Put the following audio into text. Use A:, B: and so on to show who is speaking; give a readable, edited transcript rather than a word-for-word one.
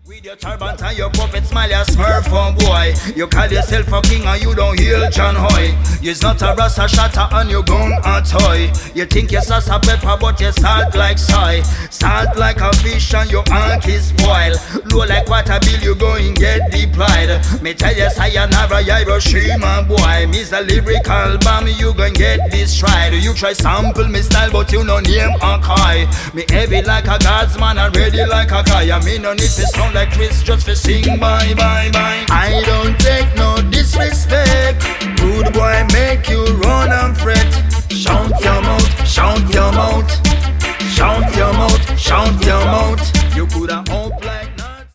A: With your turbans and your puppet smile, you smurf on boy. You call yourself a king and you don't heal John Hoy. You're not a rasta shatter and you gun a toy. You think you're salsa pepper but you salt like soy. Salt like a fish and your ant is spoil. Low like water bill you go and get deployed. Me tell you sayonara Hiroshima boy. Me's a lyrical bomb you gon' get destroyed. You try sample me style but you no name a kai. Me heavy like a guardsman and ready like a guy. I me no need to sound like Chris just for sing bye bye bye. I don't take no disrespect. Rude boy make you run and fret. Shout your mouth, shout your mouth, shout your mouth, shout your mouth. You coulda owned